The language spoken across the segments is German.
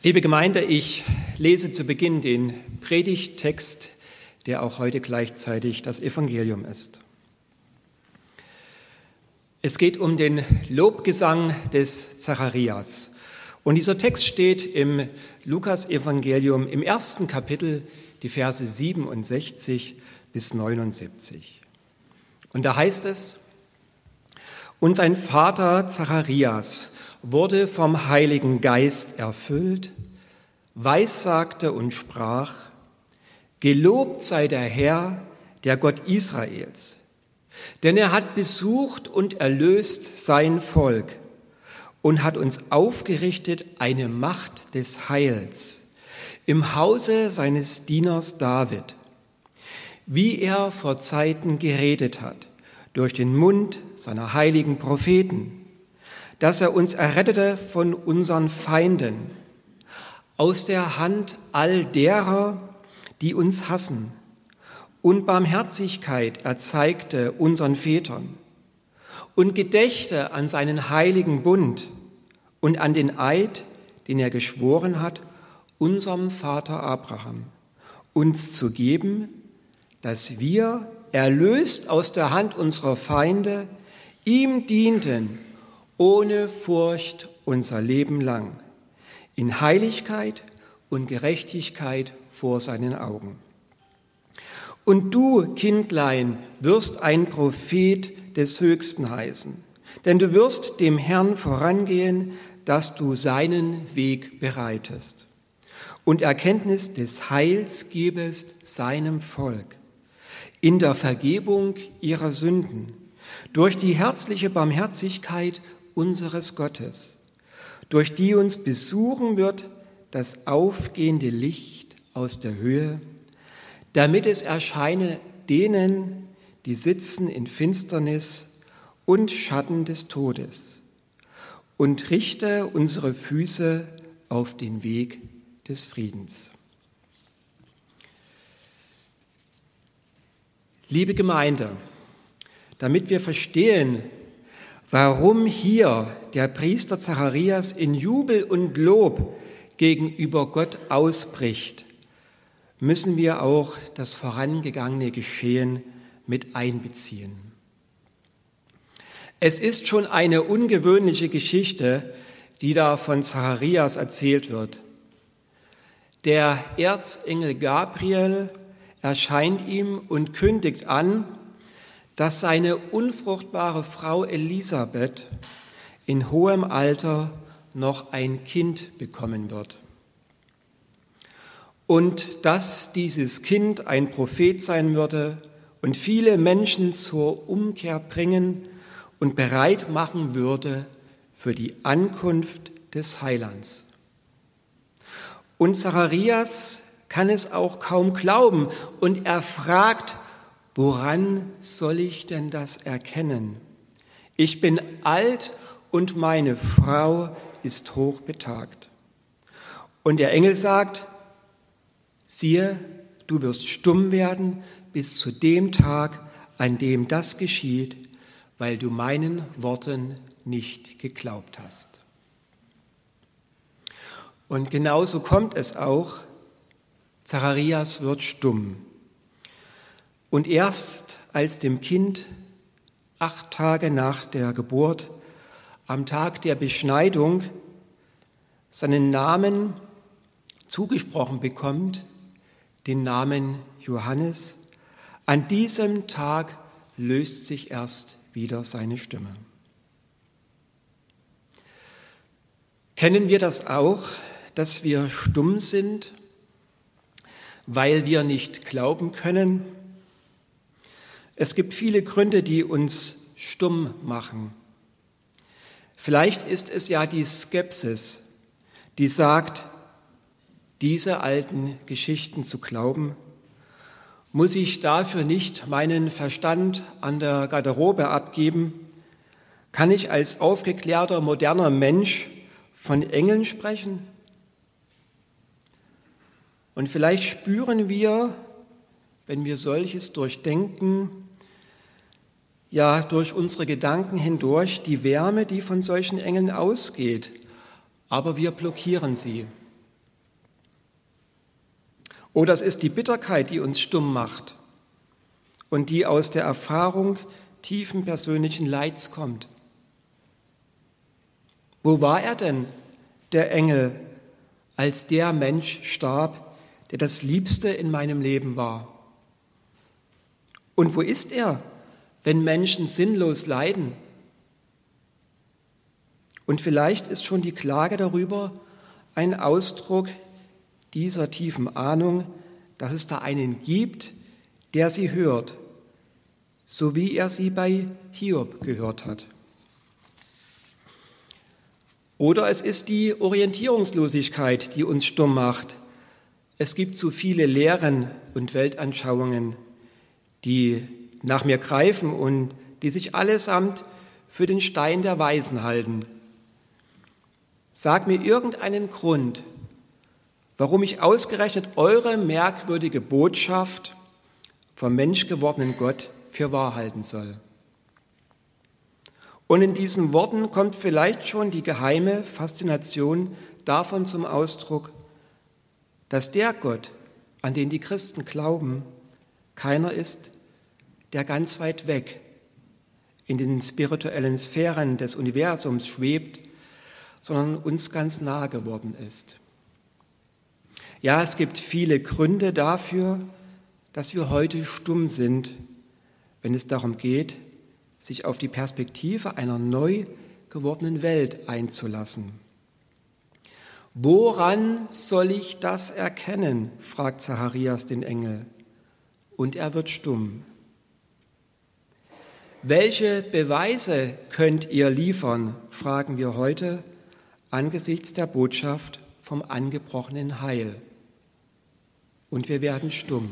Liebe Gemeinde, ich lese zu Beginn den Predigttext, der auch heute gleichzeitig das Evangelium ist. Es geht um den Lobgesang des Zacharias. Und dieser Text steht im Lukas-Evangelium im 1. Kapitel, die Verse 67 bis 79. Und da heißt es: Und sein Vater Zacharias wurde vom Heiligen Geist erfüllt, weissagte und sprach: Gelobt sei der Herr, der Gott Israels, denn er hat besucht und erlöst sein Volk und hat uns aufgerichtet eine Macht des Heils im Hause seines Dieners David, wie er vor Zeiten geredet hat, durch den Mund seiner heiligen Propheten, dass er uns errettete von unseren Feinden, aus der Hand all derer, die uns hassen, und Barmherzigkeit erzeigte unseren Vätern und gedächte an seinen heiligen Bund und an den Eid, den er geschworen hat, unserem Vater Abraham, uns zu geben, dass wir, erlöst aus der Hand unserer Feinde, ihm dienten, ohne Furcht unser Leben lang, in Heiligkeit und Gerechtigkeit vor seinen Augen. Und du, Kindlein, wirst ein Prophet des Höchsten heißen, denn du wirst dem Herrn vorangehen, dass du seinen Weg bereitest und Erkenntnis des Heils gebest seinem Volk, in der Vergebung ihrer Sünden, durch die herzliche Barmherzigkeit unseres Gottes, durch die uns besuchen wird das aufgehende Licht aus der Höhe, damit es erscheine denen, die sitzen in Finsternis und Schatten des Todes, und richte unsere Füße auf den Weg des Friedens. Liebe Gemeinde, damit wir verstehen, warum hier der Priester Zacharias in Jubel und Lob gegenüber Gott ausbricht, müssen wir auch das vorangegangene Geschehen mit einbeziehen. Es ist schon eine ungewöhnliche Geschichte, die da von Zacharias erzählt wird. Der Erzengel Gabriel erscheint ihm und kündigt an, dass seine unfruchtbare Frau Elisabeth in hohem Alter noch ein Kind bekommen wird. Und dass dieses Kind ein Prophet sein würde und viele Menschen zur Umkehr bringen und bereit machen würde für die Ankunft des Heilands. Und Zacharias kann es auch kaum glauben und er fragt: Woran soll ich denn das erkennen? Ich bin alt und meine Frau ist hochbetagt. Und der Engel sagt: Siehe, du wirst stumm werden bis zu dem Tag, an dem das geschieht, weil du meinen Worten nicht geglaubt hast. Und genauso kommt es auch. Zacharias wird stumm. Und erst als dem Kind 8 Tage nach der Geburt, am Tag der Beschneidung, seinen Namen zugesprochen bekommt, den Namen Johannes, an diesem Tag löst sich erst wieder seine Stimme. Kennen wir das auch, dass wir stumm sind, weil wir nicht glauben können? Es gibt viele Gründe, die uns stumm machen. Vielleicht ist es ja die Skepsis, die sagt, diese alten Geschichten zu glauben. Muss ich dafür nicht meinen Verstand an der Garderobe abgeben? Kann ich als aufgeklärter, moderner Mensch von Engeln sprechen? Und vielleicht spüren wir, wenn wir solches durchdenken, ja durch unsere Gedanken hindurch die Wärme, die von solchen Engeln ausgeht, aber wir blockieren sie. Oder es ist die Bitterkeit, die uns stumm macht und die aus der Erfahrung tiefen persönlichen Leids kommt. Wo war er denn, der Engel, als der Mensch starb, der das Liebste in meinem Leben war? Und wo ist er, wenn Menschen sinnlos leiden? Und vielleicht ist schon die Klage darüber ein Ausdruck dieser tiefen Ahnung, dass es da einen gibt, der sie hört, so wie er sie bei Hiob gehört hat. Oder es ist die Orientierungslosigkeit, die uns stumm macht. Es gibt so viele Lehren und Weltanschauungen, die nach mir greifen und die sich allesamt für den Stein der Weisen halten. Sag mir irgendeinen Grund, warum ich ausgerechnet eure merkwürdige Botschaft vom menschgewordenen Gott für wahr halten soll. Und in diesen Worten kommt vielleicht schon die geheime Faszination davon zum Ausdruck, dass der Gott, an den die Christen glauben, keiner ist, der ganz weit weg in den spirituellen Sphären des Universums schwebt, sondern uns ganz nahe geworden ist. Ja, es gibt viele Gründe dafür, dass wir heute stumm sind, wenn es darum geht, sich auf die Perspektive einer neu gewordenen Welt einzulassen. Woran soll ich das erkennen? Fragt Zacharias den Engel. Und er wird stumm. Welche Beweise könnt ihr liefern, fragen wir heute angesichts der Botschaft vom angebrochenen Heil. Und wir werden stumm.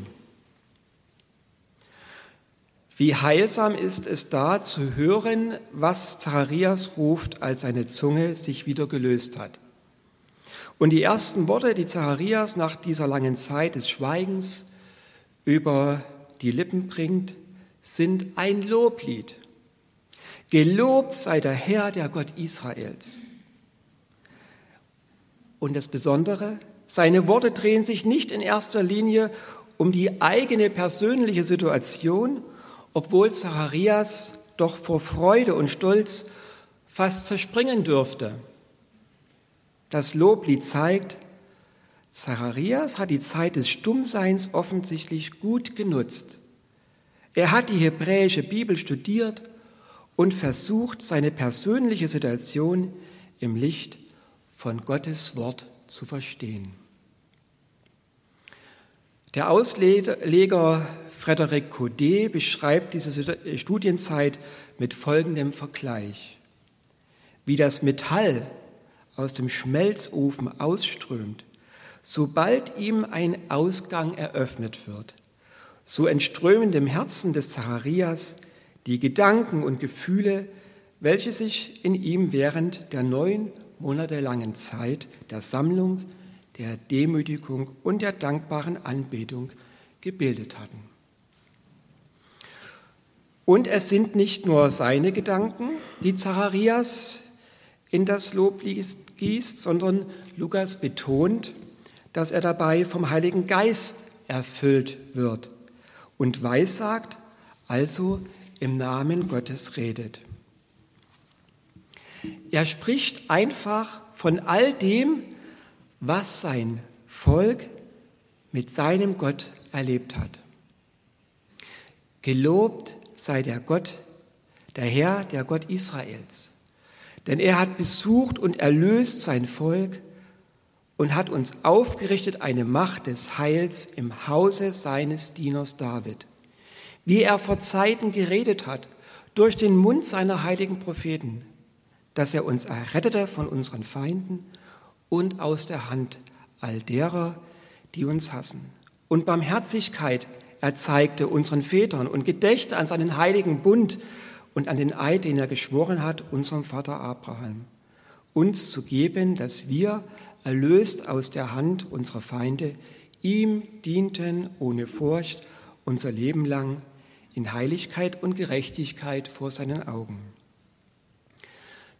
Wie heilsam ist es da zu hören, was Zacharias ruft, als seine Zunge sich wieder gelöst hat. Und die ersten Worte, die Zacharias nach dieser langen Zeit des Schweigens über die Lippen bringt, sind ein Loblied. Gelobt sei der Herr, der Gott Israels. Und das Besondere, seine Worte drehen sich nicht in erster Linie um die eigene persönliche Situation, obwohl Zacharias doch vor Freude und Stolz fast zerspringen dürfte. Das Loblied zeigt, Zacharias hat die Zeit des Stummseins offensichtlich gut genutzt. Er hat die hebräische Bibel studiert und versucht, seine persönliche Situation im Licht von Gottes Wort zu verstehen. Der Ausleger Frédéric Codet beschreibt diese Studienzeit mit folgendem Vergleich. Wie das Metall aus dem Schmelzofen ausströmt, sobald ihm ein Ausgang eröffnet wird, so entströmen dem Herzen des Zacharias die Gedanken und Gefühle, welche sich in ihm während der 9 Monate langen Zeit der Sammlung, der Demütigung und der dankbaren Anbetung gebildet hatten. Und es sind nicht nur seine Gedanken, die Zacharias in das Lob gießt, sondern Lukas betont, dass er dabei vom Heiligen Geist erfüllt wird und weissagt, also im Namen Gottes redet. Er spricht einfach von all dem, was sein Volk mit seinem Gott erlebt hat. Gelobt sei der Gott, der Herr, der Gott Israels. Denn er hat besucht und erlöst sein Volk und hat uns aufgerichtet eine Macht des Heils im Hause seines Dieners David, wie er vor Zeiten geredet hat, durch den Mund seiner heiligen Propheten, dass er uns errettete von unseren Feinden und aus der Hand all derer, die uns hassen. Und Barmherzigkeit erzeigte unseren Vätern und gedächte an seinen heiligen Bund und an den Eid, den er geschworen hat, unserem Vater Abraham, uns zu geben, dass wir, erlöst aus der Hand unserer Feinde, ihm dienten ohne Furcht unser Leben lang in Heiligkeit und Gerechtigkeit vor seinen Augen.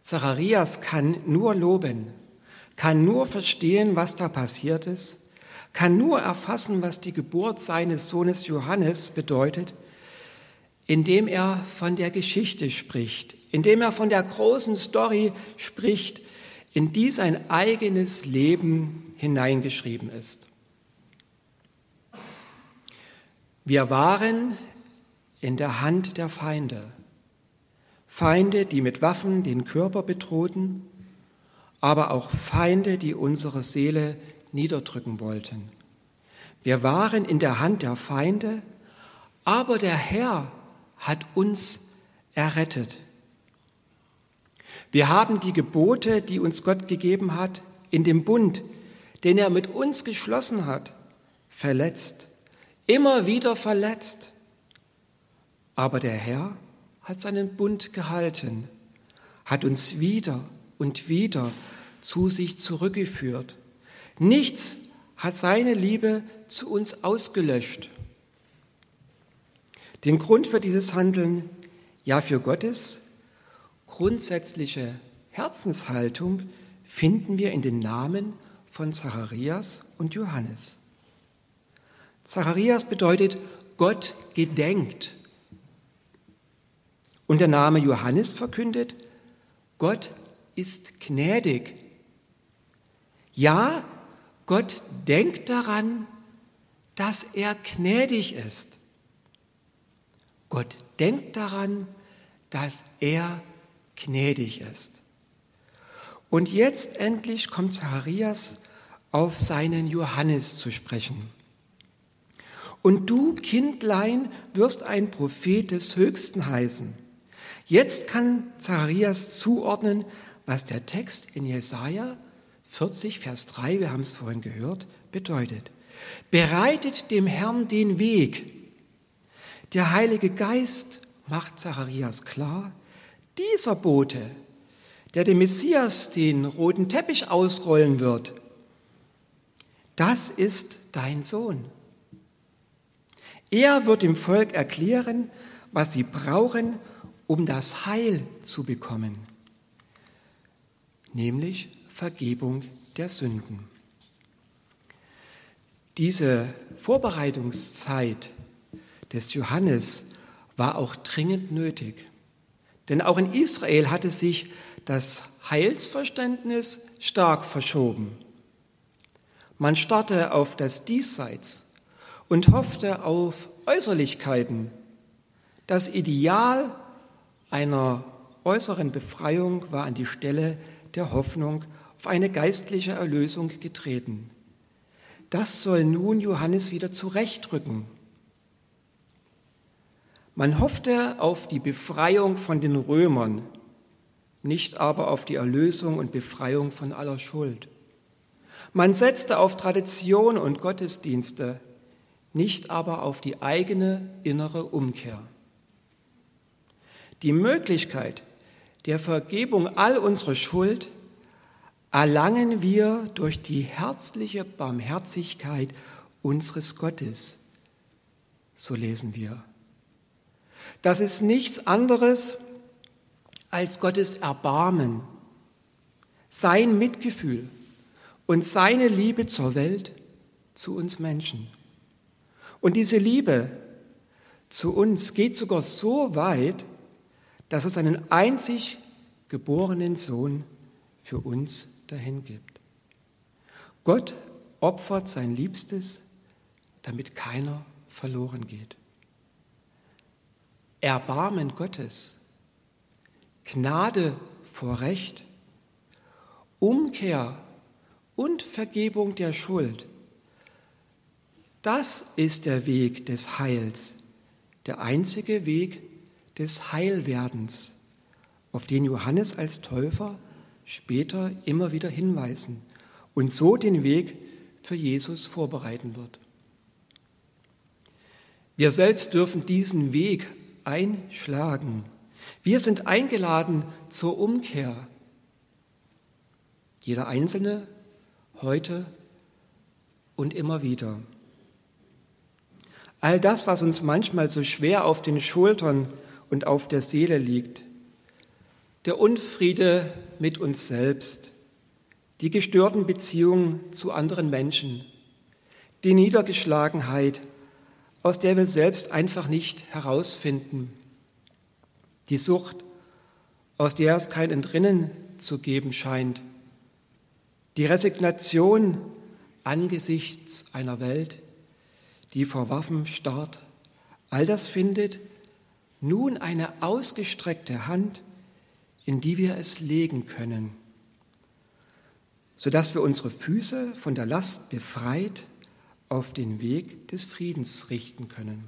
Zacharias kann nur loben, kann nur verstehen, was da passiert ist, kann nur erfassen, was die Geburt seines Sohnes Johannes bedeutet, indem er von der Geschichte spricht, indem er von der großen Story spricht, in die sein eigenes Leben hineingeschrieben ist. Wir waren in der Hand der Feinde, Feinde, die mit Waffen den Körper bedrohten, aber auch Feinde, die unsere Seele niederdrücken wollten. Wir waren in der Hand der Feinde, aber der Herr hat uns errettet. Wir haben die Gebote, die uns Gott gegeben hat, in dem Bund, den er mit uns geschlossen hat, verletzt, immer wieder verletzt. Aber der Herr hat seinen Bund gehalten, hat uns wieder und wieder zu sich zurückgeführt. Nichts hat seine Liebe zu uns ausgelöscht. Den Grund für dieses Handeln, ja für Gottes grundsätzliche Herzenshaltung, finden wir in den Namen von Zacharias und Johannes. Zacharias bedeutet, Gott gedenkt. Und der Name Johannes verkündet, Gott ist gnädig. Ja, Gott denkt daran, dass er gnädig ist. Gott denkt daran, dass er gnädig ist. Und jetzt endlich kommt Zacharias auf seinen Johannes zu sprechen. Und du, Kindlein, wirst ein Prophet des Höchsten heißen. Jetzt kann Zacharias zuordnen, was der Text in Jesaja 40, Vers 3, wir haben es vorhin gehört, bedeutet. Bereitet dem Herrn den Weg. Der Heilige Geist macht Zacharias klar, dieser Bote, der dem Messias den roten Teppich ausrollen wird, das ist dein Sohn. Er wird dem Volk erklären, was sie brauchen, um das Heil zu bekommen, nämlich Vergebung der Sünden. Diese Vorbereitungszeit des Johannes war auch dringend nötig, denn auch in Israel hatte sich das Heilsverständnis stark verschoben. Man starrte auf das Diesseits und hoffte auf Äußerlichkeiten. Das Ideal einer äußeren Befreiung war an die Stelle der Hoffnung auf eine geistliche Erlösung getreten. Das soll nun Johannes wieder zurechtrücken. Man hoffte auf die Befreiung von den Römern, nicht aber auf die Erlösung und Befreiung von aller Schuld. Man setzte auf Tradition und Gottesdienste, nicht aber auf die eigene innere Umkehr. Die Möglichkeit der Vergebung all unserer Schuld erlangen wir durch die herzliche Barmherzigkeit unseres Gottes. So lesen wir. Das ist nichts anderes als Gottes Erbarmen, sein Mitgefühl und seine Liebe zur Welt, zu uns Menschen. Und diese Liebe zu uns geht sogar so weit, dass er seinen einzig geborenen Sohn für uns dahingibt. Gott opfert sein Liebstes, damit keiner verloren geht. Erbarmen Gottes, Gnade vor Recht, Umkehr und Vergebung der Schuld. Das ist der Weg des Heils, der einzige Weg des Heilwerdens, auf den Johannes als Täufer später immer wieder hinweisen und so den Weg für Jesus vorbereiten wird. Wir selbst dürfen diesen Weg einschlagen. Wir sind eingeladen zur Umkehr. Jeder Einzelne, heute und immer wieder. All das, was uns manchmal so schwer auf den Schultern und auf der Seele liegt, der Unfriede mit uns selbst, die gestörten Beziehungen zu anderen Menschen, die Niedergeschlagenheit, aus der wir selbst einfach nicht herausfinden, die Sucht, aus der es kein Entrinnen zu geben scheint, die Resignation angesichts einer Welt, die vor Waffen starrt, all das findet nun eine ausgestreckte Hand, in die wir es legen können, sodass wir unsere Füße von der Last befreit auf den Weg des Friedens richten können.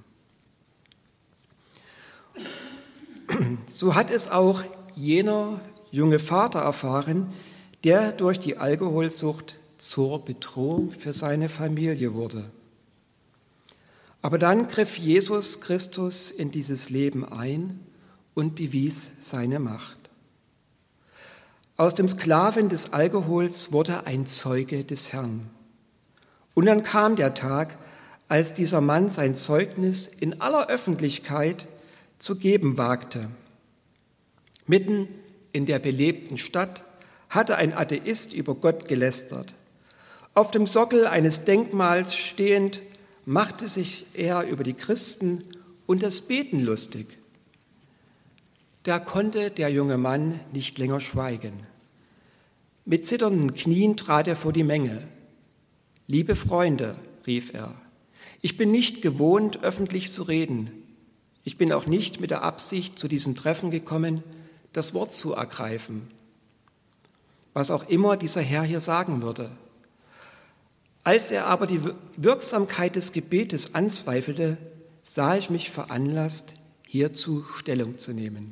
So hat es auch jener junge Vater erfahren, der durch die Alkoholsucht zur Bedrohung für seine Familie wurde. Aber dann griff Jesus Christus in dieses Leben ein und bewies seine Macht. Aus dem Sklaven des Alkohols wurde ein Zeuge des Herrn. Und dann kam der Tag, als dieser Mann sein Zeugnis in aller Öffentlichkeit zu geben wagte. Mitten in der belebten Stadt hatte ein Atheist über Gott gelästert. Auf dem Sockel eines Denkmals stehend machte sich er über die Christen und das Beten lustig. Da konnte der junge Mann nicht länger schweigen. Mit zitternden Knien trat er vor die Menge. »Liebe Freunde«, rief er, »ich bin nicht gewohnt, öffentlich zu reden. Ich bin auch nicht mit der Absicht zu diesem Treffen gekommen, das Wort zu ergreifen. Was auch immer dieser Herr hier sagen würde. Als er aber die Wirksamkeit des Gebetes anzweifelte, sah ich mich veranlasst, hierzu Stellung zu nehmen.«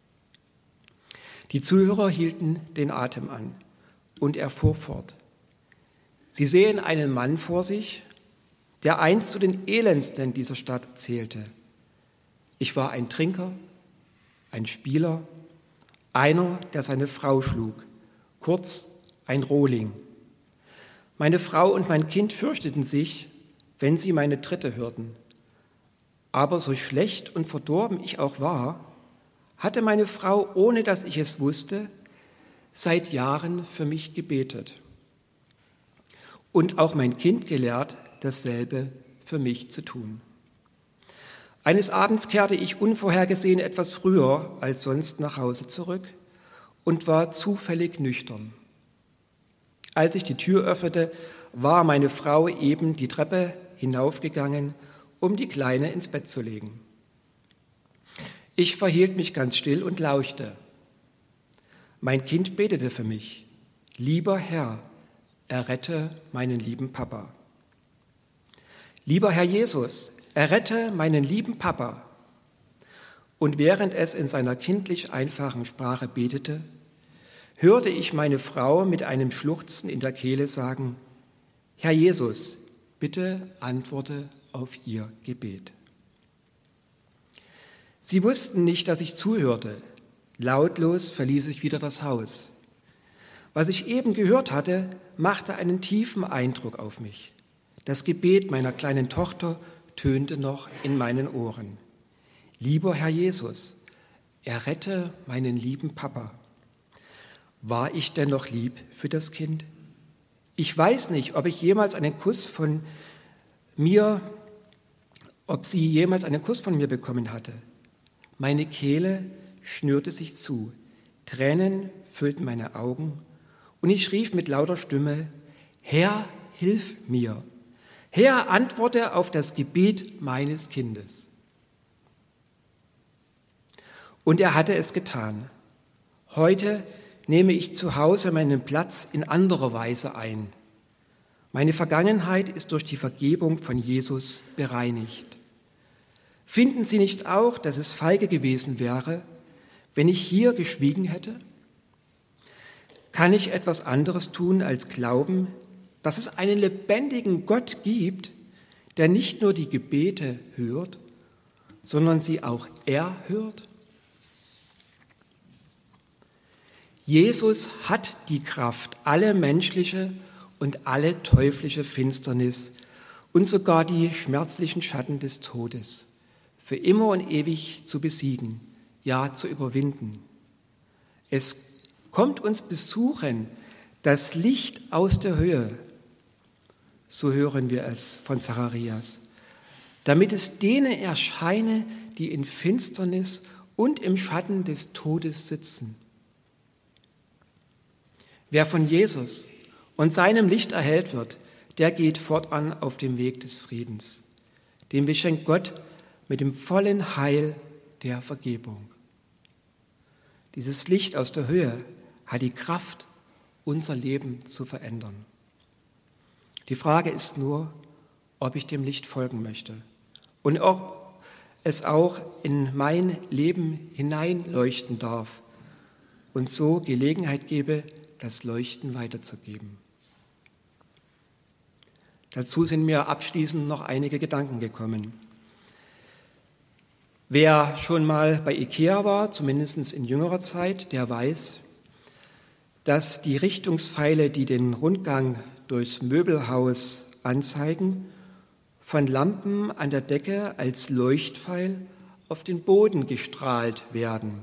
Die Zuhörer hielten den Atem an und er fuhr fort. Sie sehen einen Mann vor sich, der einst zu den Elendsten dieser Stadt zählte. Ich war ein Trinker, ein Spieler, einer, der seine Frau schlug, kurz ein Rohling. Meine Frau und mein Kind fürchteten sich, wenn sie meine Tritte hörten. Aber so schlecht und verdorben ich auch war, hatte meine Frau, ohne dass ich es wusste, seit Jahren für mich gebetet. Und auch mein Kind gelehrt, dasselbe für mich zu tun. Eines Abends kehrte ich unvorhergesehen etwas früher als sonst nach Hause zurück und war zufällig nüchtern. Als ich die Tür öffnete, war meine Frau eben die Treppe hinaufgegangen, um die Kleine ins Bett zu legen. Ich verhielt mich ganz still und lauschte. Mein Kind betete für mich: Lieber Herr, errette meinen lieben Papa. Lieber Herr Jesus, errette meinen lieben Papa. Und während es in seiner kindlich einfachen Sprache betete, hörte ich meine Frau mit einem Schluchzen in der Kehle sagen: Herr Jesus, bitte antworte auf ihr Gebet. Sie wussten nicht, dass ich zuhörte. Lautlos verließ ich wieder das Haus. Was ich eben gehört hatte, machte einen tiefen Eindruck auf mich. Das Gebet meiner kleinen Tochter tönte noch in meinen Ohren. Lieber Herr Jesus, errette meinen lieben Papa. War ich denn noch lieb für das Kind? Ich weiß nicht, ob sie jemals einen Kuss von mir bekommen hatte. Meine Kehle schnürte sich zu, Tränen füllten meine Augen und ich rief mit lauter Stimme: Herr, hilf mir! Herr, antworte auf das Gebet meines Kindes. Und er hatte es getan. Heute nehme ich zu Hause meinen Platz in anderer Weise ein. Meine Vergangenheit ist durch die Vergebung von Jesus bereinigt. Finden Sie nicht auch, dass es feige gewesen wäre, wenn ich hier geschwiegen hätte? Kann ich etwas anderes tun, als glauben, dass es einen lebendigen Gott gibt, der nicht nur die Gebete hört, sondern sie auch erhört? Jesus hat die Kraft, alle menschliche und alle teuflische Finsternis und sogar die schmerzlichen Schatten des Todes für immer und ewig zu besiegen, ja zu überwinden. Es kommt uns besuchen, das Licht aus der Höhe, so hören wir es von Zacharias, damit es denen erscheine, die in Finsternis und im Schatten des Todes sitzen. Wer von Jesus und seinem Licht erhellt wird, der geht fortan auf dem Weg des Friedens. Dem beschenkt Gott mit dem vollen Heil der Vergebung. Dieses Licht aus der Höhe hat die Kraft, unser Leben zu verändern. Die Frage ist nur, ob ich dem Licht folgen möchte und ob es auch in mein Leben hineinleuchten darf und so Gelegenheit gebe, das Leuchten weiterzugeben. Dazu sind mir abschließend noch einige Gedanken gekommen. Wer schon mal bei IKEA war, zumindest in jüngerer Zeit, der weiß, dass die Richtungspfeile, die den Rundgang durchs Möbelhaus anzeigen, von Lampen an der Decke als Leuchtpfeil auf den Boden gestrahlt werden.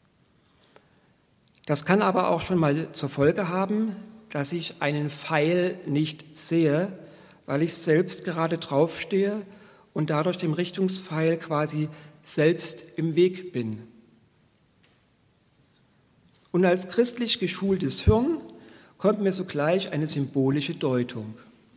Das kann aber auch schon mal zur Folge haben, dass ich einen Pfeil nicht sehe, weil ich selbst gerade draufstehe und dadurch dem Richtungspfeil quasi selbst im Weg bin. Und als christlich geschultes Hirn kommt mir sogleich eine symbolische Deutung.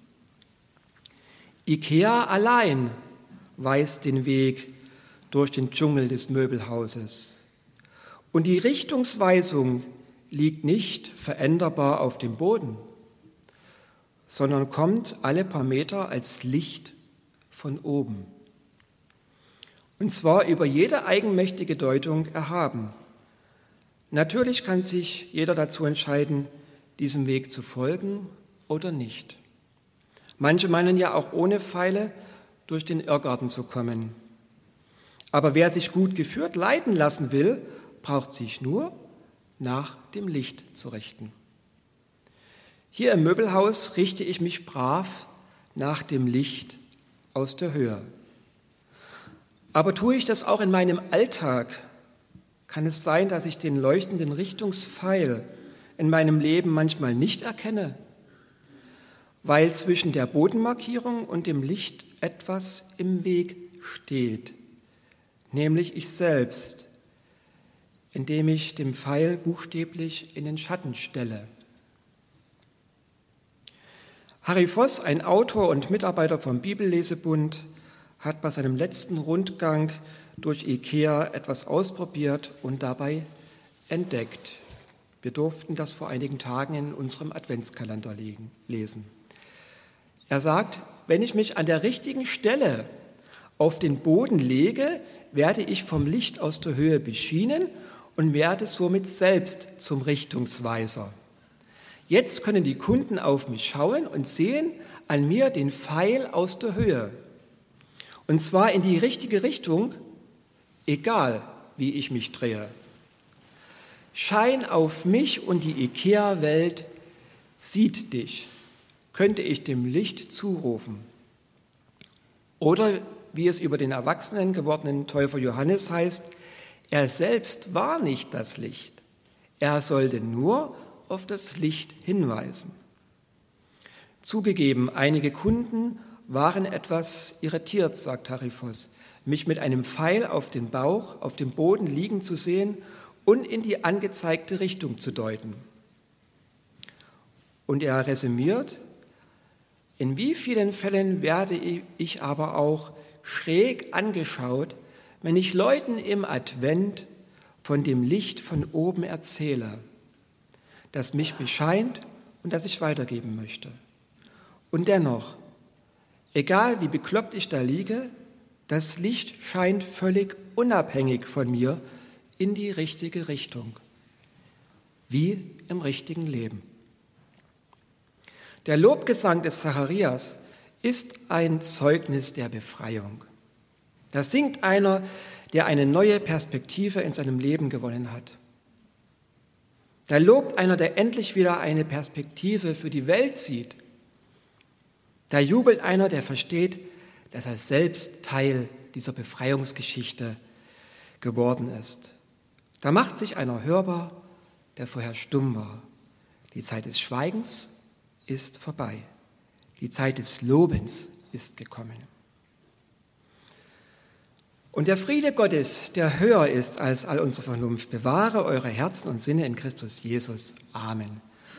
IKEA allein weist den Weg durch den Dschungel des Möbelhauses. Und die Richtungsweisung liegt nicht veränderbar auf dem Boden, sondern kommt alle paar Meter als Licht von oben. Und zwar über jede eigenmächtige Deutung erhaben. Natürlich kann sich jeder dazu entscheiden, diesem Weg zu folgen oder nicht. Manche meinen ja auch ohne Pfeile durch den Irrgarten zu kommen. Aber wer sich gut geführt leiten lassen will, braucht sich nur nach dem Licht zu richten. Hier im Möbelhaus richte ich mich brav nach dem Licht aus der Höhe. Aber tue ich das auch in meinem Alltag, kann es sein, dass ich den leuchtenden Richtungspfeil in meinem Leben manchmal nicht erkenne, weil zwischen der Bodenmarkierung und dem Licht etwas im Weg steht, nämlich ich selbst, indem ich den Pfeil buchstäblich in den Schatten stelle. Harry Voss, ein Autor und Mitarbeiter vom Bibellesebund, hat bei seinem letzten Rundgang durch IKEA etwas ausprobiert und dabei entdeckt. Wir durften das vor einigen Tagen in unserem Adventskalender lesen. Er sagt, wenn ich mich an der richtigen Stelle auf den Boden lege, werde ich vom Licht aus der Höhe beschienen und werde somit selbst zum Richtungsweiser. Jetzt können die Kunden auf mich schauen und sehen an mir den Pfeil aus der Höhe. Und zwar in die richtige Richtung, egal wie ich mich drehe. Schein auf mich und die IKEA-Welt sieht dich, könnte ich dem Licht zurufen. Oder wie es über den erwachsenen gewordenen Täufer Johannes heißt, er selbst war nicht das Licht, er sollte nur auf das Licht hinweisen. Zugegeben, einige Kunden waren etwas irritiert, sagt Harry Voss, mich mit einem Pfeil auf den Bauch, auf dem Boden liegen zu sehen und in die angezeigte Richtung zu deuten. Und er resümiert, in wie vielen Fällen werde ich aber auch schräg angeschaut, wenn ich Leuten im Advent von dem Licht von oben erzähle, das mich bescheint und das ich weitergeben möchte. Und dennoch, egal wie bekloppt ich da liege, das Licht scheint völlig unabhängig von mir in die richtige Richtung, wie im richtigen Leben. Der Lobgesang des Zacharias ist ein Zeugnis der Befreiung. Da singt einer, der eine neue Perspektive in seinem Leben gewonnen hat. Da lobt einer, der endlich wieder eine Perspektive für die Welt sieht. Da jubelt einer, der versteht, dass er selbst Teil dieser Befreiungsgeschichte geworden ist. Da macht sich einer hörbar, der vorher stumm war. Die Zeit des Schweigens ist vorbei. Die Zeit des Lobens ist gekommen. Und der Friede Gottes, der höher ist als all unsere Vernunft, bewahre eure Herzen und Sinne in Christus Jesus. Amen.